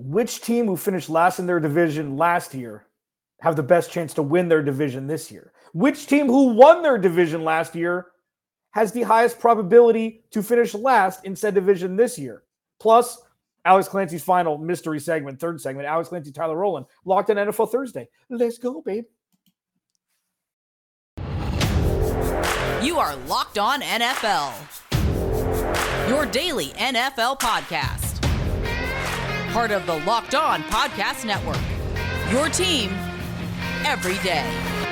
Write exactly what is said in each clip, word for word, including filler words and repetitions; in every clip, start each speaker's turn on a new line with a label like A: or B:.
A: which team who finished last in their division last year have the best chance to win their division this year? Which team who won their division last year has the highest probability to finish last in said division this year? Plus, Alex Clancy's final mystery segment, third segment, Alex Clancy, Tyler Rowland, Locked On N F L Thursday. Let's go, babe.
B: You are Locked On N F L, your daily N F L podcast. Part of the Locked On Podcast Network, your team every day.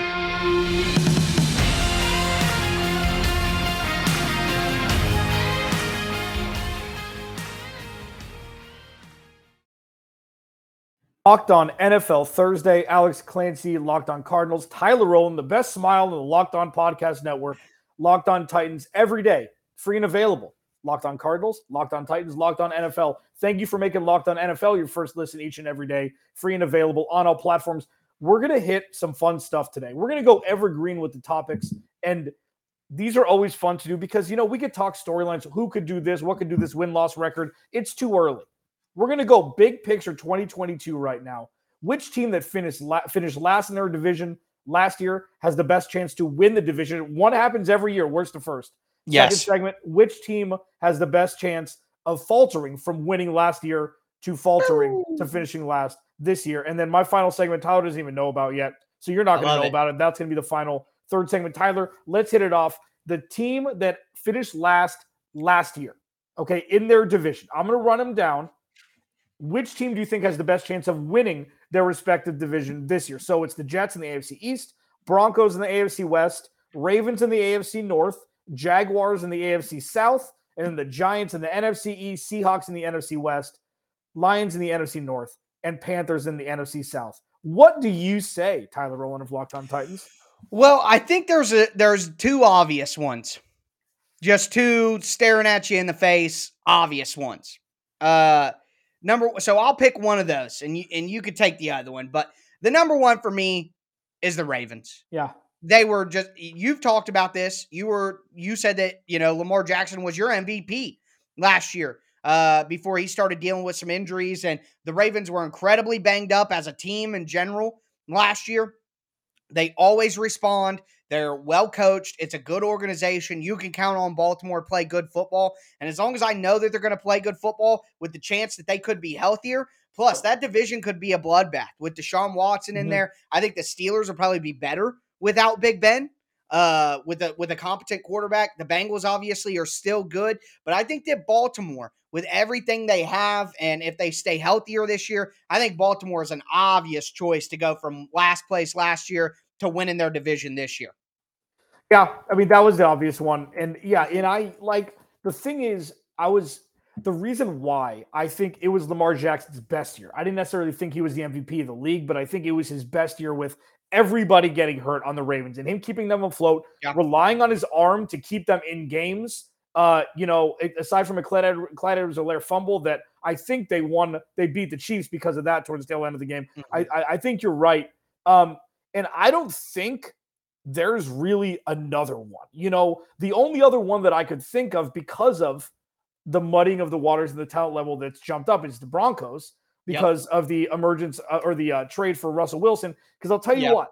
A: Locked On N F L Thursday, Alex Clancy, Locked On Cardinals, Tyler Rowland, the best smile in the Locked On Podcast Network, Locked On Titans every day, free and available. Locked On Cardinals, Locked On Titans, Locked On N F L. Thank you for making Locked On N F L your first listen each and every day, free and available on all platforms. We're going to hit some fun stuff today. We're going to go evergreen with the topics, and these are always fun to do because, you know, we could talk storylines, who could do this, what could do this win-loss record. It's too early. We're going to go big picture twenty twenty-two right now. Which team that finished la- finished last in their division last year has the best chance to win the division? One happens every year. Worst to first.
C: Yes.
A: Second segment, which team has the best chance of faltering from winning last year to faltering to finishing last this year? And then my final segment, Tyler doesn't even know about yet, so you're not going to know
C: it.
A: about it. That's going to be the final third segment. Tyler, let's hit it off. The team that finished last last year, okay, in their division. I'm going to run them down. Which team do you think has the best chance of winning their respective division this year? So it's the Jets in the A F C East, Broncos in the A F C West, Ravens in the A F C North, Jaguars in the A F C South, and then the Giants in the N F C East, Seahawks in the N F C West, Lions in the N F C North, and Panthers in the N F C South. What do you say, Tyler Rowland of Locked On Titans?
C: Well, I think there's a there's two obvious ones. Just two staring at you in the face, obvious ones. Uh number so I'll pick one of those and you and you could take the other one, but the number one for me is the Ravens.
A: Yeah.
C: They were just, you've talked about this. You were, you said that, you know, Lamar Jackson was your M V P last year uh, before he started dealing with some injuries. And the Ravens were incredibly banged up as a team in general last year. They always respond. They're well coached. It's a good organization. You can count on Baltimore to play good football. And as long as I know that they're going to play good football with the chance that they could be healthier, plus that division could be a bloodbath with Deshaun Watson in mm-hmm. there. I think the Steelers will probably be better without Big Ben, uh, with a with a competent quarterback. The Bengals obviously are still good, but I think that Baltimore, with everything they have, and if they stay healthier this year, I think Baltimore is an obvious choice to go from last place last year to winning their division this year.
A: Yeah, I mean, that was the obvious one. And yeah, and I like, the thing is, I was, the reason why I think it was Lamar Jackson's best year. I didn't necessarily think he was the M V P of the league, but I think it was his best year with everybody getting hurt on the Ravens and him keeping them afloat, yeah. relying on his arm to keep them in games. Uh, you know, aside from a Clyde Edwards-Helaire fumble that I think they won, they beat the Chiefs because of that towards the tail end of the game. Mm-hmm. I, I, I think you're right. Um, and I don't think there's really another one. You know, the only other one that I could think of because of the mudding of the waters and the talent level that's jumped up is the Broncos. Because yep. of the emergence uh, or the uh, trade for Russell Wilson. Because I'll tell you yep. what,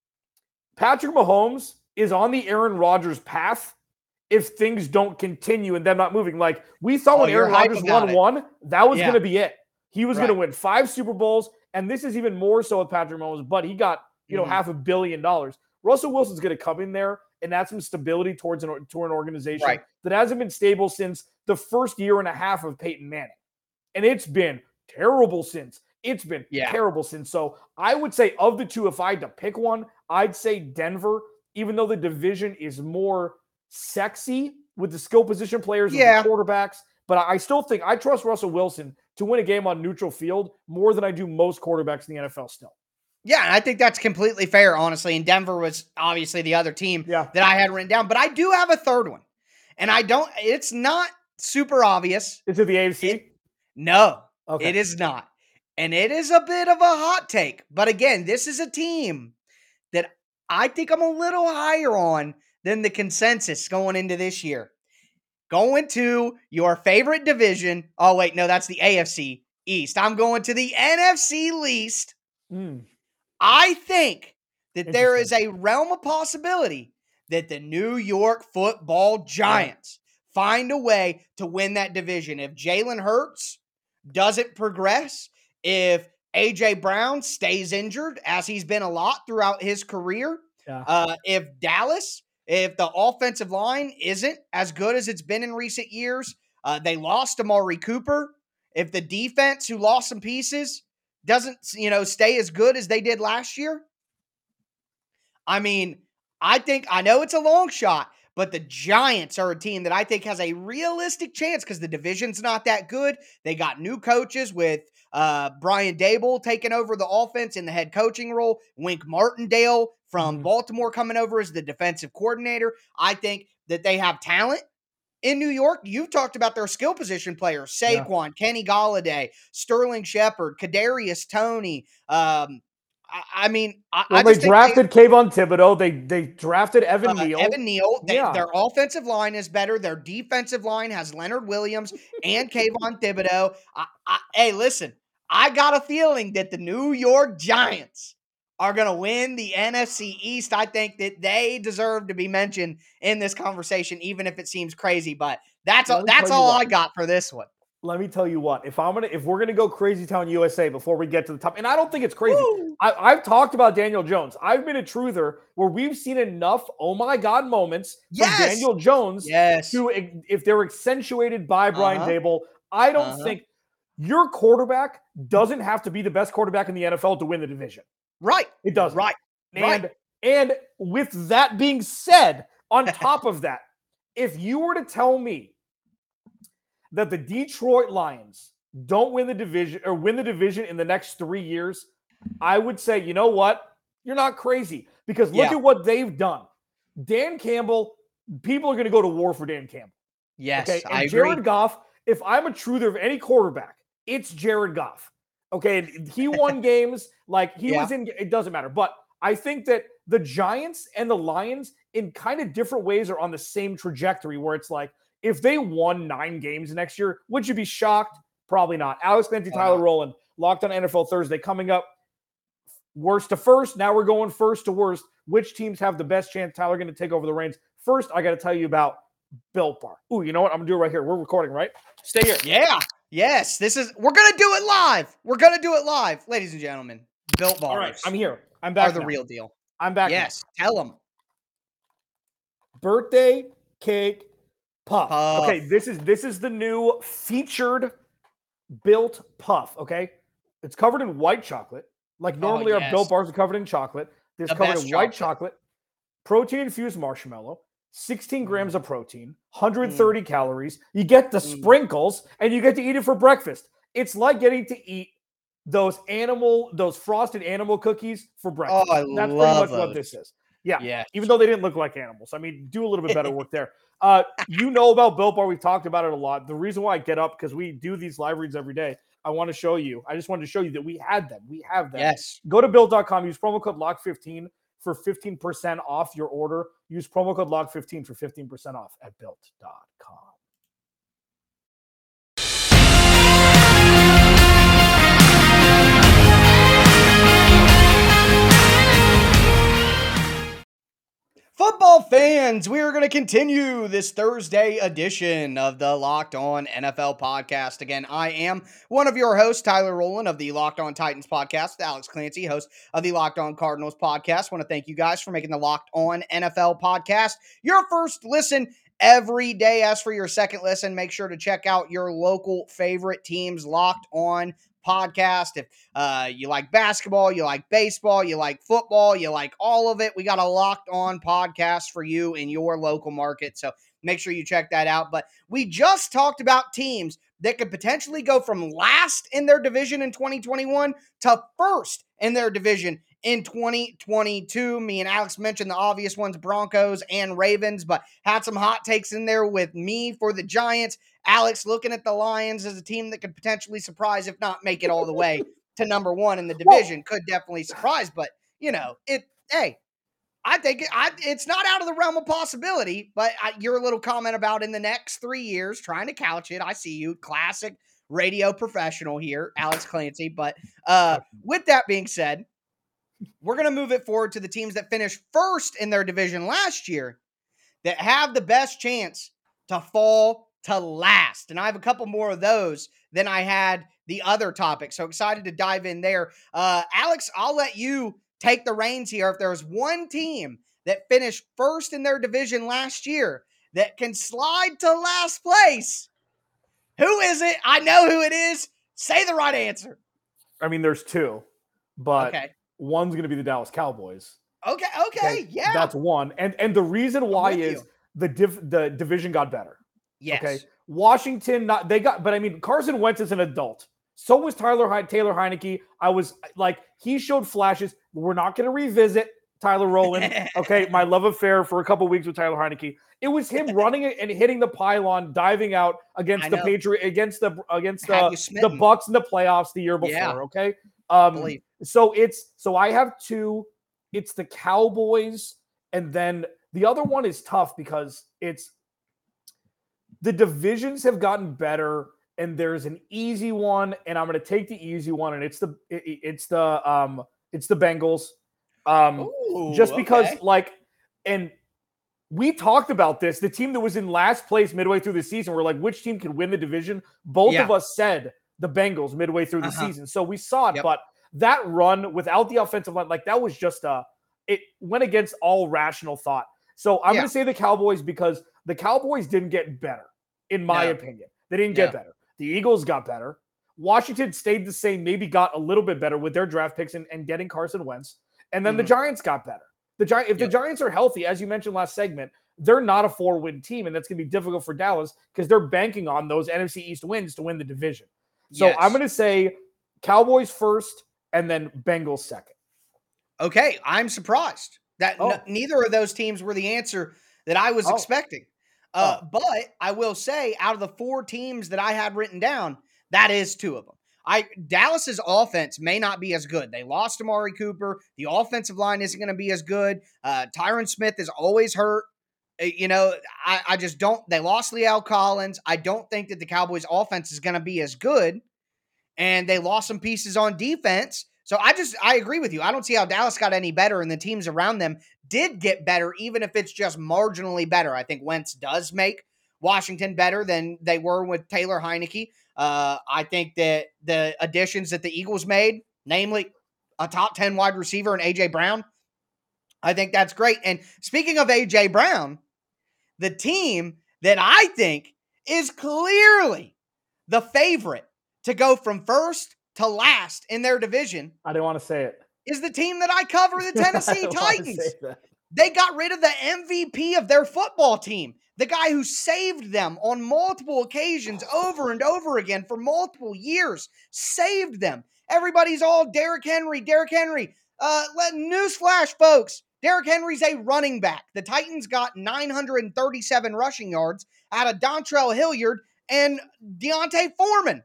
A: Patrick Mahomes is on the Aaron Rodgers path if things don't continue and them not moving. Like we thought oh, when Aaron Rodgers won one, that was yeah. going to be it. He was right. going to win five Super Bowls, and this is even more so with Patrick Mahomes, but he got, you know, mm-hmm. half a billion dollars. Russell Wilson's going to come in there and add some stability towards an, toward an organization right. that hasn't been stable since the first year and a half of Peyton Manning. And it's been terrible since. It's been yeah. terrible since. So I would say of the two, if I had to pick one, I'd say Denver, even though the division is more sexy with the skill position players and yeah. the quarterbacks. But I still think I trust Russell Wilson to win a game on neutral field more than I do most quarterbacks in the N F L still.
C: Yeah, and I think that's completely fair, honestly. And Denver was obviously the other team yeah. that I had written down. But I do have a third one. And I don't, it's not super obvious.
A: Is it the A F C?
C: It, no.
A: Okay.
C: It is not. And it is a bit of a hot take. But again, this is a team that I think I'm a little higher on than the consensus going into this year. Going to your favorite division. Oh, wait, no, that's the A F C East. I'm going to the N F C least.
A: Mm.
C: I think that there is a realm of possibility that the New York Football Giants yeah. find a way to win that division. If Jalen Hurts doesn't progress, if A J Brown stays injured, as he's been a lot throughout his career, yeah. uh, if Dallas, if the offensive line isn't as good as it's been in recent years, uh, they lost Amari Cooper. If the defense, who lost some pieces, doesn't, you know, stay as good as they did last year, I mean, I think, I know it's a long shot, but the Giants are a team that I think has a realistic chance because the division's not that good. They got new coaches with uh, Brian Daboll taking over the offense in the head coaching role, Wink Martindale from mm-hmm. Baltimore coming over as the defensive coordinator. I think that they have talent. In New York, you've talked about their skill position players, Saquon, yeah. Kenny Golladay, Sterling Shepard, Kadarius Toney. Um, I, I mean, I,
A: well,
C: I
A: they
C: just
A: drafted they, Kayvon Thibodeau. They they drafted Evan uh, Neal.
C: Evan Neal. They, yeah. Their offensive line is better. Their defensive line has Leonard Williams and Kayvon Thibodeau. I, I, hey, listen, I got a feeling that the New York Giants are going to win the N F C East. I think that they deserve to be mentioned in this conversation, even if it seems crazy. But that's all, that's all I got for this one.
A: Let me tell you what. If I'm gonna, if we're gonna go Crazy Town U S A before we get to the top, and I don't think it's crazy. I, I've talked about Daniel Jones. I've been a truther where we've seen enough oh my god moments
C: yes.
A: from Daniel Jones.
C: Yes.
A: To if they're accentuated by Brian
C: uh-huh.
A: Daboll, I don't
C: uh-huh.
A: think your quarterback doesn't have to be the best quarterback in the N F L to win the division.
C: Right.
A: It does.
C: Right.
A: And,
C: right.
A: and with that being said, on top of that, if you were to tell me that the Detroit Lions don't win the division or win the division in the next three years, I would say, you know what? You're not crazy because look
C: yeah.
A: at what they've done. Dan Campbell, people are going to go to war for Dan Campbell.
C: Yes.
A: Okay. And
C: I
A: Jared
C: agree.
A: Goff, if I'm a truther of any quarterback, it's Jared Goff. Okay, he won games like he yeah. was in. It doesn't matter, but I think that the Giants and the Lions, in kind of different ways, are on the same trajectory. Where it's like, if they won nine games next year, would you be shocked? Probably not. Alex Clancy, Tyler uh, Rowland, Locked on N F L Thursday coming up. Worst to first. Now we're going first to worst. Which teams have the best chance? Tyler going to take over the reins. First, I got to tell you about Built Bar. Ooh, you know what? I'm gonna do it right here. We're recording, right? Stay here.
C: Yeah. Yes, this is, we're going to do it live. We're going to do it live. Ladies and gentlemen, Built Bars.
A: All right, I'm here. I'm back
C: Are the
A: now.
C: real deal.
A: I'm back.
C: Yes,
A: now.
C: tell them.
A: Birthday cake puff.
C: puff.
A: Okay, this is this is the new featured Built Puff, okay? It's covered in white chocolate. Like normally
C: oh,
A: our
C: yes.
A: Built Bars are covered in chocolate. This is covered in white chocolate, protein-infused marshmallow, sixteen grams of protein, one hundred thirty mm. calories. You get the mm. sprinkles, and you get to eat it for breakfast. It's like getting to eat those animal, those frosted animal cookies for breakfast.
C: Oh, I
A: That's
C: love
A: pretty much
C: those.
A: what this is. Yeah.
C: yeah.
A: Even though they didn't look like animals. I mean, do a little bit better work there. Uh, you know about Built Bar. We've talked about it a lot. The reason why I get up, because we do these live reads every day, I want to show you. I just wanted to show you that we had them. We have them.
C: Yes.
A: Go to built dot com. Use promo code lock fifteen for fifteen percent off your order. Use promo code lock fifteen for fifteen percent off at built dot com.
C: Football fans, we are going to continue this Thursday edition of the Locked On N F L podcast. Again, I am one of your hosts, Tyler Rowland of the Locked On Titans podcast, Alex Clancy, host of the Locked On Cardinals podcast. I want to thank you guys for making the Locked On N F L podcast your first listen every day. As for your second listen, make sure to check out your local favorite teams Locked On podcast. If uh, you like basketball, you like baseball, you like football, you like all of it, we got a Locked On podcast for you in your local market. So make sure you check that out. But we just talked about teams that could potentially go from last in their division in twenty twenty-one to first in their division in twenty twenty-two. Me and Alex mentioned the obvious ones, Broncos and Ravens, but had some hot takes in there with me for the Giants. Alex looking at the Lions as a team that could potentially surprise, if not make it all the way to number one in the division. Could definitely surprise, but, you know, it. hey, I think it, I, it's not out of the realm of possibility, but I, your little comment about in the next three years, trying to couch it, I see you. Classic radio professional here, Alex Clancy. But uh, with that being said, we're going to move it forward to the teams that finished first in their division last year that have the best chance to fall to last. And I have a couple more of those than I had the other topic. So excited to dive in there. Uh, Alex, I'll let you take the reins here. If there's one team that finished first in their division last year that can slide to last place, who is it? I know who it is. Say the right answer.
A: I mean, there's two, but
C: Okay.
A: one's going to be the Dallas Cowboys.
C: Okay, okay, okay, yeah.
A: That's one. And and the reason why is you. the div, the division got better.
C: Yes.
A: Okay. Washington, not they got, but I mean, Carson Wentz is an adult. So was Tyler Taylor Heineke. I was like, he showed flashes. We're not going to revisit Tyler Rowland. Okay, my love affair for a couple weeks with Tyler Heineke. It was him running and hitting the pylon, diving out against
C: I
A: the
C: know.
A: Patriot, against the against
C: Have
A: the,
C: you smitten?
A: the Bucks in the playoffs the year before.
C: Yeah.
A: Okay. Um,
C: Believe.
A: so it's so I have two. It's the Cowboys, and then the other one is tough because it's the divisions have gotten better, and there's an easy one, and I'm going to take the easy one, and it's the it, it's the um it's the Bengals, um
C: Ooh,
A: just because
C: okay.
A: like, and we talked about this. The team that was in last place midway through the season, we're like, which team could win the division? Both
C: Yeah.
A: of us said the Bengals midway through the
C: Uh-huh.
A: season, so we saw it,
C: Yep.
A: but. That run without the offensive line, like that was just a, it went against all rational thought. So I'm
C: Yeah.
A: going to say the Cowboys because the Cowboys didn't get better, in my
C: No.
A: opinion. They didn't get
C: No.
A: better. The Eagles got better. Washington stayed the same, maybe got a little bit better with their draft picks and, and getting Carson Wentz. And then
C: Mhm.
A: the Giants got better. The Gi- If the
C: Yep.
A: Giants are healthy, as you mentioned last segment, they're not a four-win team, and that's going to be difficult for Dallas because they're banking on those N F C East wins to win the division. So
C: Yes.
A: I'm going to say Cowboys first, and then Bengals second.
C: Okay, I'm surprised that
A: Oh.
C: n- neither of those teams were the answer that I was
A: Oh.
C: expecting. Uh,
A: Oh.
C: But I will say, out of the four teams that I had written down, that is two of them. I Dallas's offense may not be as good. They lost Amari Cooper. The offensive line isn't going to be as good. Uh, Tyron Smith is always hurt. Uh, You know, I, I just don't. They lost Leal Collins. I don't think that the Cowboys' offense is going to be as good. And they lost some pieces on defense. So I just, I agree with you. I don't see how Dallas got any better, and the teams around them did get better, even if it's just marginally better. I think Wentz does make Washington better than they were with Taylor Heineke. Uh, I think that the additions that the Eagles made, namely a top ten wide receiver in A J Brown, I think that's great. And speaking of A J Brown, the team that I think is clearly the favorite to go from first to last in their division
A: I didn't want to say it.
C: is the team that I cover, the Tennessee
A: I didn't want to
C: Titans.
A: say that.
C: They got rid of the M V P of their football team, the guy who saved them on multiple occasions over and over again for multiple years, saved them. Everybody's all Derrick Henry, Derrick Henry. Uh, let newsflash, folks. Derrick Henry's a running back. The Titans got nine hundred thirty-seven rushing yards out of Dontrell Hilliard and Deontay Foreman.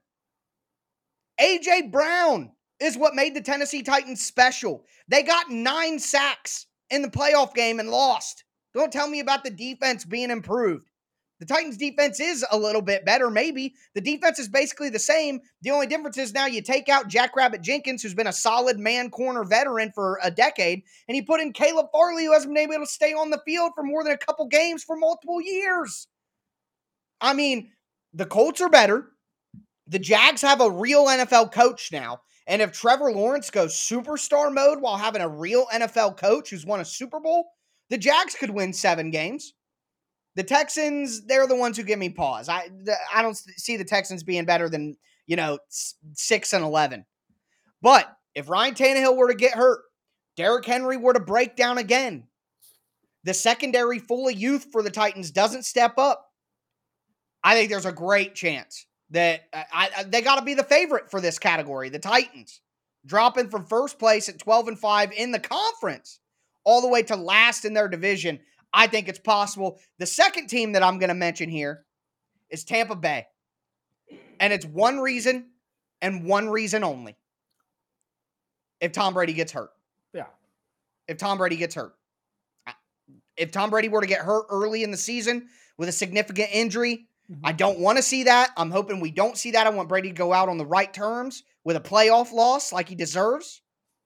C: A J Brown is what made the Tennessee Titans special. They got nine sacks in the playoff game and lost. Don't tell me about the defense being improved. The Titans defense is a little bit better, maybe. The defense is basically the same. The only difference is now you take out Jackrabbit Jenkins, who's been a solid man corner veteran for a decade, and you put in Caleb Farley, who hasn't been able to stay on the field for more than a couple games for multiple years. I mean, the Colts are better. The Jags have a real N F L coach now. And if Trevor Lawrence goes superstar mode while having a real N F L coach who's won a Super Bowl, the Jags could win seven games. The Texans, they're the ones who give me pause. I I don't see the Texans being better than, you know, six and eleven. But if Ryan Tannehill were to get hurt, Derrick Henry were to break down again, the secondary full of youth for the Titans doesn't step up, I think there's a great chance that I, I, they got to be the favorite for this category. The Titans dropping from first place at twelve and five in the conference all the way to last in their division. I think it's possible. The second team that I'm going to mention here is Tampa Bay. And it's one reason and one reason only. If Tom Brady gets hurt.
A: Yeah.
C: If Tom Brady gets hurt. If Tom Brady were to get hurt early in the season with a significant injury, I don't want to see that. I'm hoping we don't see that. I want Brady to go out on the right terms with a playoff loss like he deserves.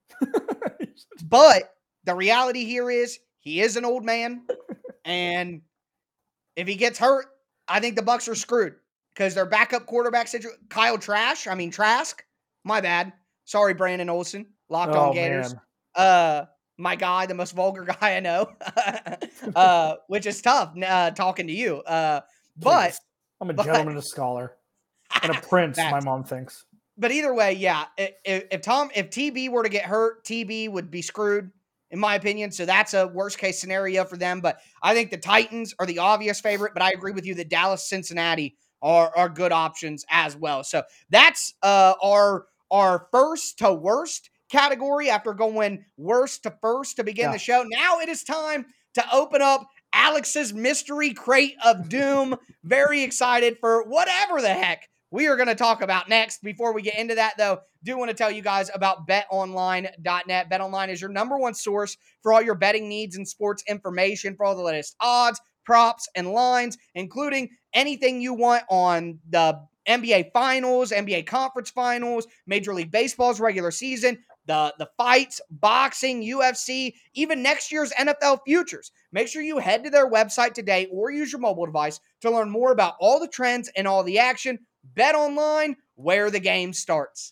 C: But the reality here is he is an old man. And if he gets hurt, I think the Bucs are screwed because their backup quarterback situation, Kyle Trash, I mean Trask, my bad. Sorry, Brandon Olson, Locked
A: Oh,
C: On Gators.
A: man.
C: Uh, my guy, the most vulgar guy I know, uh, which is tough uh, talking to you. Uh, but
A: Please. I'm a
C: but-
A: gentleman, a scholar, and a prince, my
C: Facts.
A: mom thinks.
C: But either way, yeah. i- If, if Tom, if T B were to get hurt, T B would be screwed, in my opinion. So that's a worst case scenario for them. But I think the Titans are the obvious favorite. But I agree with you that Dallas, Cincinnati are are good options as well. So that's uh, our our first to worst category after going worst to first to begin
A: Yeah.
C: the show. Now it is time to open up Alex's mystery crate of doom. Very excited for whatever the heck we are going to talk about next. Before we get into that, though, do want to tell you guys about bet online dot net. BetOnline is your number one source for all your betting needs and sports information, for all the latest odds, props, and lines, including anything you want on the N B A Finals, N B A Conference Finals, Major League Baseball's regular season, the, the fights, boxing, U F C, even next year's N F L futures. Make sure you head to their website today or use your mobile device to learn more about all the trends and all the action. Bet online, where the game starts.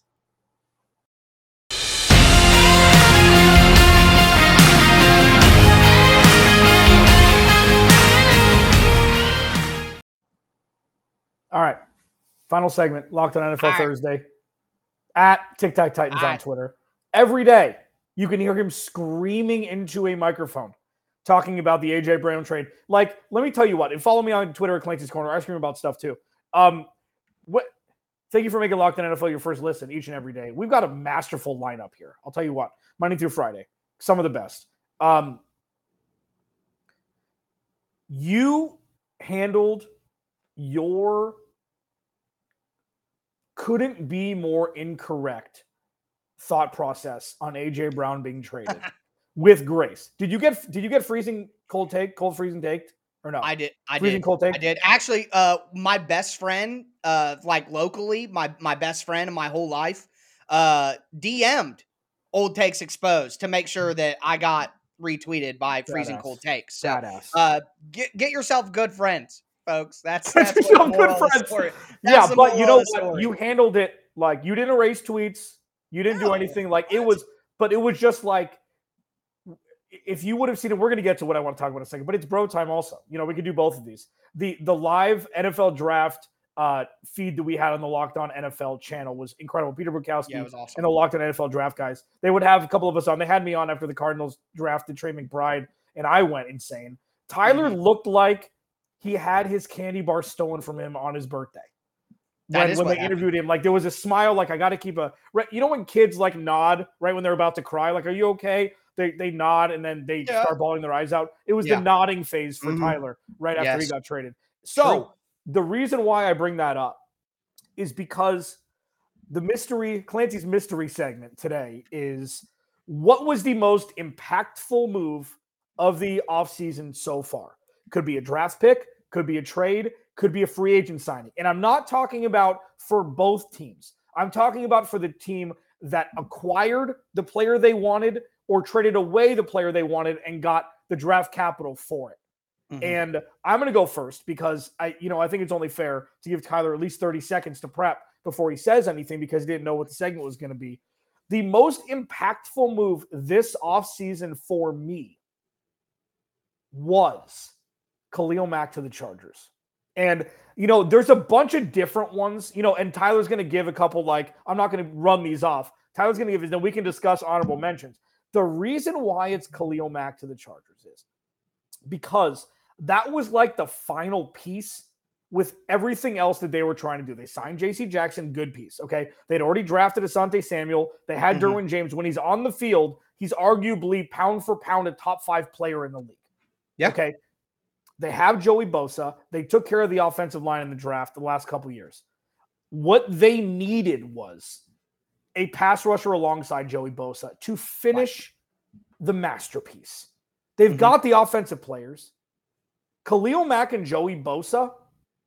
A: All right. Final segment, Locked On N F L
C: All right.
A: Thursday. At Tic Tac Titans
C: All
A: on
C: right.
A: Twitter. Every day, you can hear him screaming into a microphone, talking about the A J Brown trade. Like, let me tell you what, and follow me on Twitter at Clancy's Corner. I scream about stuff too. Um, what? Thank you for making Locked On N F L your first listen each and every day. We've got a masterful lineup here. I'll tell you what, Monday through Friday, some of the best. Um, you handled your couldn't be more incorrect thought process on A J Brown being traded with grace. Did you get did you get freezing cold take, cold freezing take or no?
C: I did. I
A: freezing
C: did.
A: cold take?
C: I did. Actually, uh, my best friend, uh, like locally, my my best friend in my whole life, uh, D M'd Old Takes Exposed to make sure that I got retweeted by Freezing
A: Badass.
C: Cold Takes. So,
A: Badass.
C: uh, get get yourself good friends, folks. That's
A: Get
C: that's what
A: yourself
C: the
A: good
C: moral of the
A: friends.
C: story.
A: Yeah,
C: That's the
A: but you
C: moral
A: know
C: of the
A: what?
C: story.
A: You handled it like you didn't erase tweets. You didn't do
C: No.
A: anything. Like it
C: What?
A: was, but it was just like if you would have seen it, we're going to get to what I want to talk about in a second, but it's bro time also. You know, we could do both of these. The the live N F L draft uh, feed that we had on the Locked On N F L channel was incredible. Peter Bukowski
C: Yeah, it was awesome.
A: and the Locked On N F L draft guys, they would have a couple of us on. They had me on after the Cardinals drafted Trey McBride, and I went insane. Tyler
C: Mhm.
A: looked like he had his candy bar stolen from him on his birthday.
C: That
A: When,
C: is
A: when
C: what
A: they
C: happened.
A: interviewed him, like there was a smile, like I got to keep a right. You know when kids like nod right when they're about to cry, like "Are you okay?" They they nod and then they
C: Yeah.
A: start bawling their eyes out. It was
C: Yeah.
A: the nodding phase for
C: Mhm.
A: Tyler right after he
C: Yes.
A: got traded. So
C: True.
A: the reason why I bring that up is because the mystery Clancy's mystery segment today is what was the most impactful move of the offseason so far? Could be a draft pick, could be a trade, could be a free agent signing. And I'm not talking about for both teams. I'm talking about for the team that acquired the player they wanted or traded away the player they wanted and got the draft capital for it.
C: Mhm.
A: And I'm going to go first because I, you know, I think it's only fair to give Tyler at least thirty seconds to prep before he says anything because he didn't know what the segment was going to be. The most impactful move this offseason for me was Khalil Mack to the Chargers. And, you know, there's a bunch of different ones, you know, and Tyler's going to give a couple, like, I'm not going to run these off. Tyler's going to give his, then we can discuss honorable mentions. The reason why it's Khalil Mack to the Chargers is because that was like the final piece with everything else that they were trying to do. They signed J C Jackson, good piece, okay? They'd already drafted Asante Samuel. They had
C: Mhm.
A: Derwin James. When he's on the field, he's arguably pound for pound a top five player in the league.
C: Yeah.
A: Okay. They have Joey Bosa. They took care of the offensive line in the draft the last couple of years. What they needed was a pass rusher alongside Joey Bosa to finish the masterpiece. They've
C: Mhm.
A: got the offensive players. Khalil Mack and Joey Bosa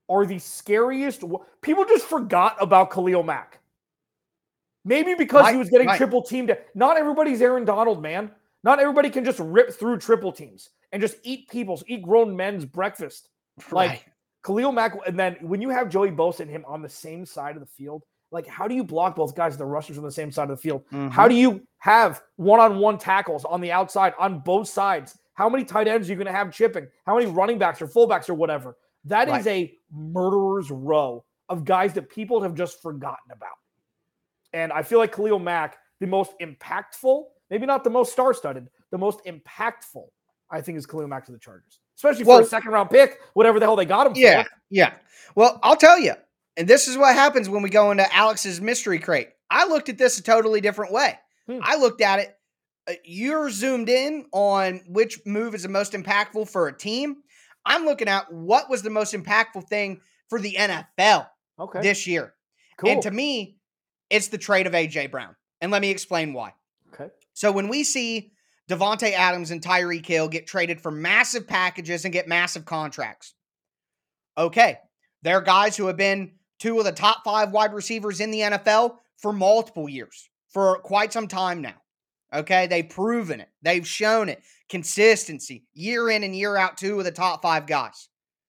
A: are the scariest. People just forgot about Khalil Mack. Maybe because
C: right,
A: he was getting
C: right.
A: triple teamed. Not everybody's Aaron Donald, man. Not everybody can just rip through triple teams and just eat people's, eat grown men's breakfast. Like
C: Right.
A: Khalil Mack, and then when you have Joey Bosa and him on the same side of the field, like how do you block both guys, the rushers on the same side of the field?
C: Mm-hmm.
A: How do you have one-on-one tackles on the outside on both sides? How many tight ends are you going to have chipping? How many running backs or fullbacks or whatever? That
C: Right.
A: is a murderer's row of guys that people have just forgotten about. And I feel like Khalil Mack, the most impactful, maybe not the most star-studded, the most impactful, I think, is Khalil Mack to the Chargers. Especially for
C: Well,
A: a second-round pick, whatever the hell they got him
C: Yeah,
A: for.
C: yeah. Well, I'll tell you, and this is what happens when we go into Alex's mystery crate. I looked at this a totally different way.
A: Hmm.
C: I looked at it, uh, you're zoomed in on which move is the most impactful for a team. I'm looking at what was the most impactful thing for the N F L
A: Okay.
C: this year.
A: Cool.
C: And to me, it's the trade of A J Brown. And let me explain why.
A: Okay.
C: So when we see Davante Adams and Tyreek Hill get traded for massive packages and get massive contracts, okay, they're guys who have been two of the top five wide receivers in the N F L for multiple years, for quite some time now. Okay, they've proven it. They've shown it. Consistency, year in and year out, two of the top five guys.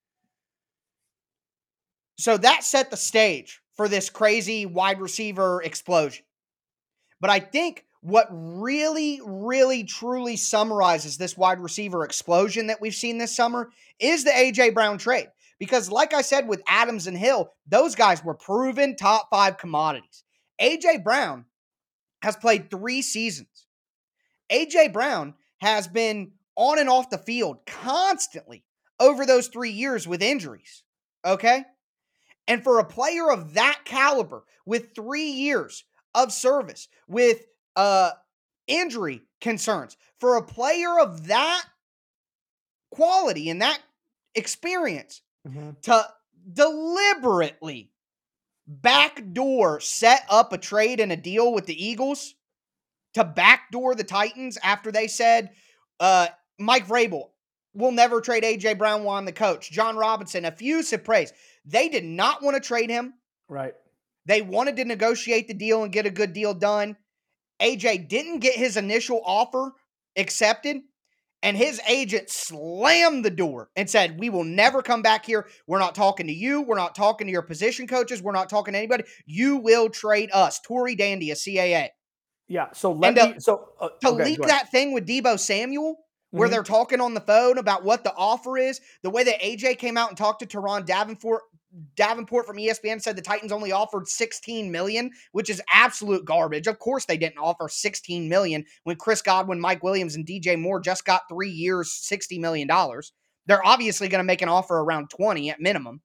C: So that set the stage for this crazy wide receiver explosion. But I think what really, really, truly summarizes this wide receiver explosion that we've seen this summer is the A J Brown trade. Because like I said with Adams and Hill, those guys were proven top five commodities. A J Brown has played three seasons. A J Brown has been on and off the field constantly over those three years with injuries. Okay? And for a player of that caliber, with three years of service, with uh, injury concerns, for a player of that quality and that experience,
A: Mm-hmm.
C: to deliberately backdoor set up a trade and a deal with the Eagles, to backdoor the Titans after they said, uh, Mike Vrabel will never trade A J Brown while I'm the coach. John Robinson, effusive praise. They did not want to trade him.
A: Right.
C: They wanted to negotiate the deal and get a good deal done. A J didn't get his initial offer accepted, and his agent slammed the door and said, we will never come back here. We're not talking to you. We're not talking to your position coaches. We're not talking to anybody. You will trade us. Tory Dandy, a C A A.
A: Yeah. So let
C: And, uh,
A: me. So uh,
C: To
A: okay,
C: leak
A: go ahead.
C: that thing with Deebo Samuel, where
A: Mhm.
C: they're talking on the phone about what the offer is, the way that A J came out and talked to Teron Davenport, Davenport from E S P N said the Titans only offered sixteen million dollars, which is absolute garbage. Of course they didn't offer sixteen million dollars when Chris Godwin, Mike Williams, and D J Moore just got three years, sixty million dollars. They're obviously going to make an offer around twenty at minimum.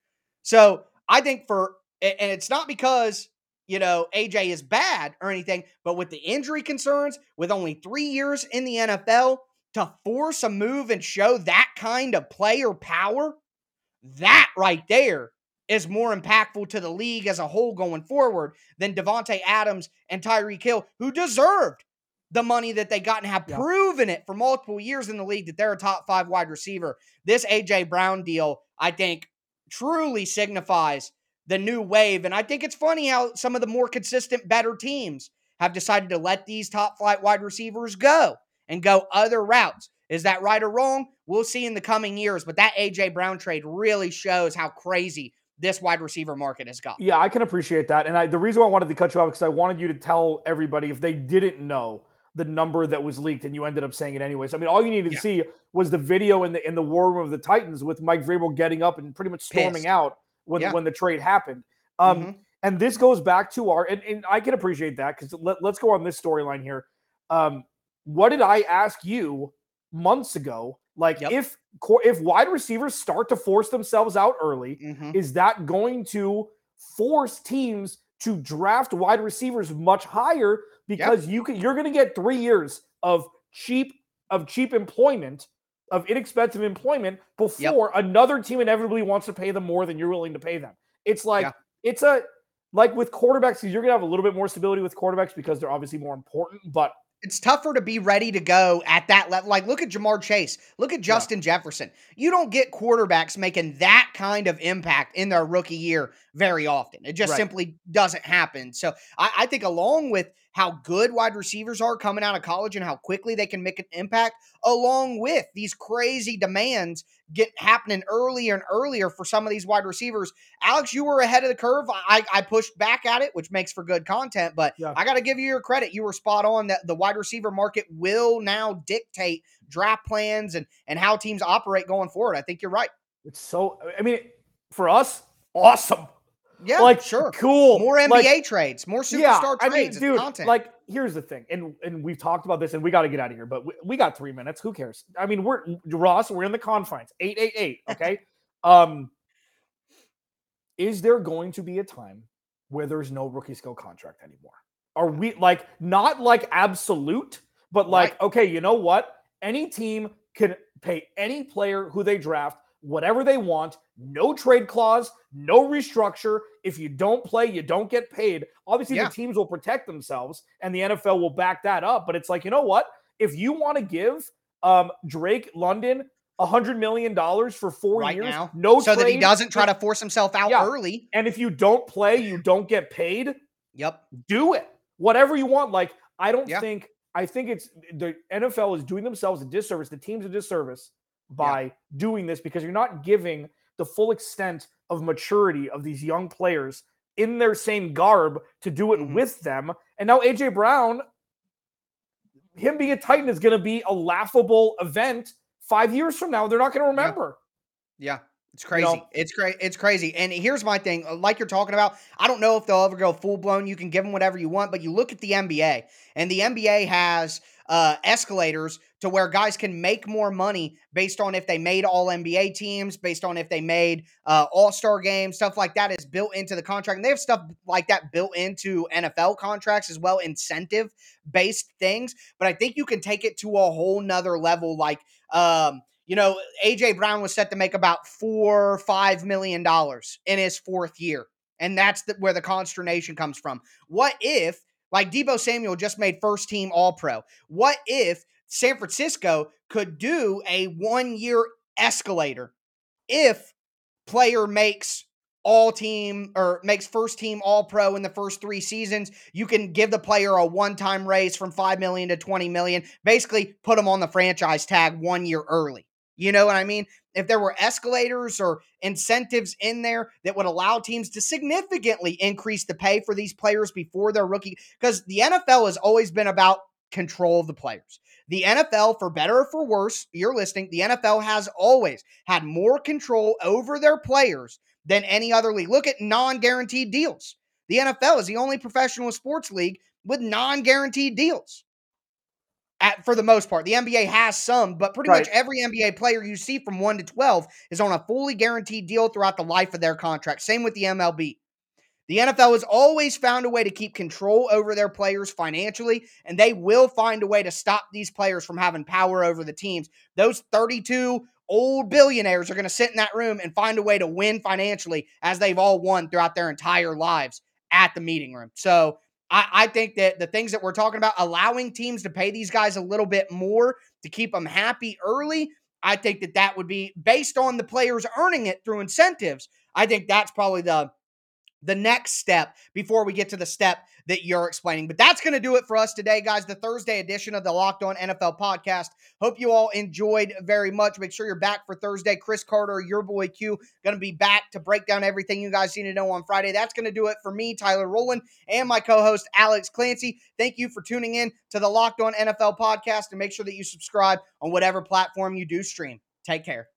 C: So I think for, and it's not because, you know, A J is bad or anything, but with the injury concerns, with only three years in the N F L, to force a move and show that kind of player power, that right there is more impactful to the league as a whole going forward than Davante Adams and Tyreek Hill, who deserved the money that they got and have
A: Yeah.
C: proven it for multiple years in the league that they're a top five wide receiver. This A J Brown deal, I think, truly signifies the new wave. And I think it's funny how some of the more consistent, better teams have decided to let these top flight wide receivers go and go other routes. Is that right or wrong? We'll see in the coming years. But that A J Brown trade really shows how crazy this wide receiver market has got.
A: Yeah, I can appreciate that. And I, the reason why I wanted to cut you off because I wanted you to tell everybody if they didn't know the number that was leaked, and you ended up saying it anyways. I mean, all you needed
C: Yeah.
A: to see was the video in the in the war room of the Titans with Mike Vrabel getting up and pretty much storming
C: Pissed.
A: out when
C: Yeah.
A: when the trade happened. Um,
C: Mhm.
A: And this goes back to our, and, and I can appreciate that because let, let's go on this storyline here. Um, what did I ask you months ago? Like,
C: Yep.
A: if co- if wide receivers start to force themselves out early,
C: Mhm.
A: is that going to force teams to draft wide receivers much higher because you can you're going to get three years of cheap of cheap employment, of inexpensive employment before another team inevitably wants to pay them more than you're willing to pay them. It's like
C: Yeah.
A: it's a like with quarterbacks, you're going to have a little bit more stability with quarterbacks because they're obviously more important, but
C: It's tougher to be ready to go at that level. Like, look at Jamar Chase. Look at Justin yeah. Jefferson. You don't get quarterbacks making that kind of impact in their rookie year very often. It just right. simply doesn't happen. So I, I think along with how good wide receivers are coming out of college and how quickly they can make an impact, along with these crazy demands get happening earlier and earlier for some of these wide receivers. Alex, you were ahead of the curve. I, I pushed back at it, which makes for good content, but yeah. I got to give you your credit. You were spot on that the wide receiver market will now dictate draft plans and, and how teams operate going forward. I think you're right.
A: It's so, I mean, for us, awesome.
C: Yeah,
A: like
C: sure.
A: Cool.
C: More N B A
A: like,
C: trades, more superstar
A: yeah,
C: trades.
A: I mean, dude,
C: content.
A: Like, here's the thing, and and we've talked about this, and we got to get out of here, but we, we got three minutes. Who cares? I mean, we're Ross. We're in the confines. Eight, eight, eight. Okay. um, is there going to be a time where there's no rookie skill contract anymore? Are we like not like absolute, but like right. okay, you know what? Any team can pay any player who they draft whatever they want, no trade clause, no restructure. If you don't play, you don't get paid. Obviously, yeah. the teams will protect themselves, and the N F L will back that up. But it's like, you know what? If you want to give um, Drake London one hundred million dollars for four
C: right
A: years,
C: now,
A: no
C: so
A: trade,
C: that he doesn't try to force himself out
A: yeah.
C: early.
A: And if you don't play, you don't get paid.
C: Yep.
A: Do it. Whatever you want. Like, I don't yeah. think – I think it's – the N F L is doing themselves a disservice, the teams a disservice, by yeah. doing this, because you're not giving the full extent of maturity of these young players in their same garb to do it mm-hmm. with them. And now A J Brown, him being a Titan is going to be a laughable event five years from now. They're not going to remember.
C: Yeah. yeah. It's crazy. You know? It's great. It's crazy. And here's my thing. Like you're talking about, I don't know if they'll ever go full blown. You can give them whatever you want, but you look at the N B A, and the N B A has uh, escalators to where guys can make more money based on if they made all N B A teams, based on if they made uh, all-star games, stuff like that is built into the contract. And they have stuff like that built into N F L contracts as well, incentive-based things. But I think you can take it to a whole nother level. Like, um, you know, A J Brown was set to make about four or five million dollars in his fourth year. And that's the, where the consternation comes from. What if, like Deebo Samuel just made first team All-Pro, what if San Francisco could do a one-year escalator if player makes all team or makes first team All-Pro in the first three seasons? You can give the player a one-time raise from five million dollars to twenty million dollars, basically put them on the franchise tag one year early. You know what I mean? If there were escalators or incentives in there that would allow teams to significantly increase the pay for these players before their rookie, because the N F L has always been about control of the players. The N F L, for better or for worse, you're listening, the N F L has always had more control over their players than any other league. Look at non-guaranteed deals. The N F L is the only professional sports league with non-guaranteed deals. At, for the most part, the N B A has some, but pretty right. much every N B A player you see from one to twelve is on a fully guaranteed deal throughout the life of their contract. Same with the M L B. The N F L has always found a way to keep control over their players financially, and they will find a way to stop these players from having power over the teams. Those thirty-two old billionaires are going to sit in that room and find a way to win financially, as they've all won throughout their entire lives at the meeting room. So I, I think that the things that we're talking about, allowing teams to pay these guys a little bit more to keep them happy early, I think that that would be based on the players earning it through incentives. I think that's probably the the next step before we get to the step that you're explaining. But that's going to do it for us today, guys. The Thursday edition of the Locked On N F L podcast. Hope you all enjoyed very much. Make sure you're back for Thursday. Chris Carter, your boy Q, going to be back to break down everything you guys need to know on Friday. That's going to do it for me, Tyler Rowland, and my co-host, Alex Clancy. Thank you for tuning in to the Locked On N F L podcast, and make sure that you subscribe on whatever platform you do stream. Take care.